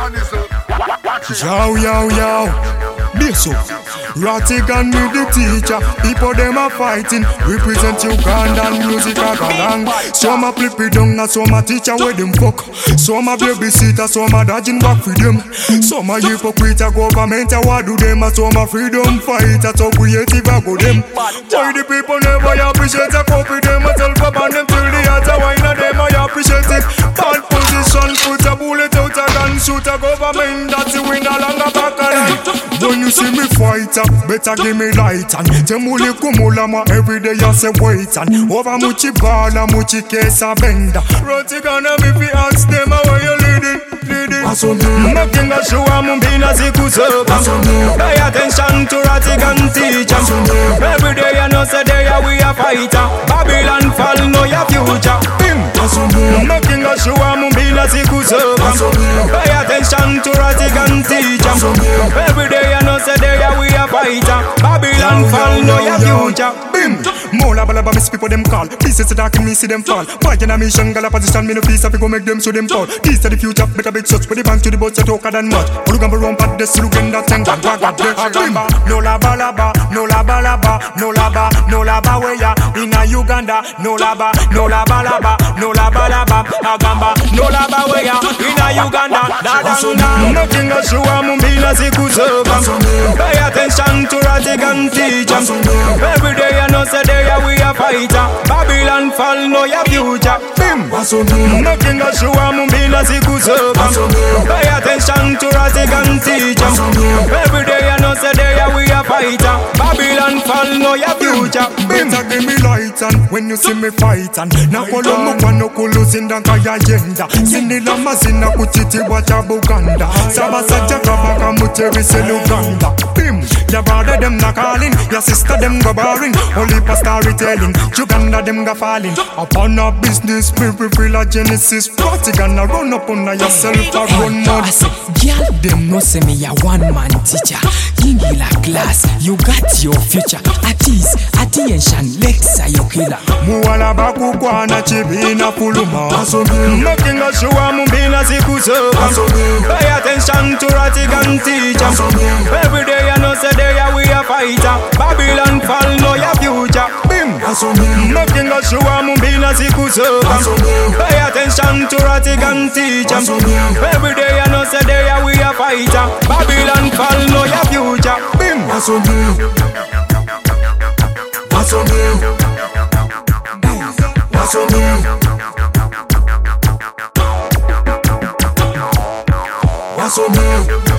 Yo, this up. Ratigan with the teacher, people them a fighting. Represent Ugandan music a galang. Some a flip it down, some a teacher where them fuck. Some a babysitter, some a dodging back for them. Some a hypocrite a government a what do them. Some a freedom fighter, so creative a go them. Why the people never appreciate a copy them? Myself up on them till the heart a wine a them I appreciate it. Bad position, put a bullet out a gun, shoot a government that's the win along a back and when you see me fight better give me light and temuli kumulama every day you say wait and over muchi bala muchi case a benda roti gonna me fi ask them how you leading making a show am bina zikusoba pay attention to Ratigan teacher every day you know say there we a fighter Babylon fall no your future making a show am bina zikusoba pay attention to Ratigan teacher every day you know say there we a fighter Babylon fall no your future Mola balaba miss people them call pieces to dark me see them fall fighting a mission gal a position me no peace up go make them show them fall this to the future better big shots with the bank to the boats that talker than much all gamba run pat the slogan that thing no laba laba no laba laba no laba no laba where ya in a Uganda no laba laba no laba laba agamba no laba where ya in a Uganda nothing a show am bila zikusoba pay attention to Ratigan teacher every day you know say there we a fighter Babylon fall no your future nothing a show am bila zikusoba pay attention to Ratigan teacher every day you know say there we a fighter Babylon fall no your future better give me light and when you see me fight and na kolo mukano kuluzinda kaya yenda sinila mazina kuchiti wacha Buganda sabasa chakabaka muteri seluganda your brother them na calling your sister them go boring only for storytelling Uganda them go falling upon a business people feel a genesis Ratigan a run up on yourself a run mud girl them no say me a one man teacher Gingy la class you got your future attention Lexa your killer muwala bakukwana chibina fuluma making a show am bina zikusoba pay attention to Ratigan teacher every day you know say there we a fighter Babylon fall no your future making a show am bina zikusoba pay attention to Ratigan teacher every day you know say there we a fighter Babylon fall no your future What's on you?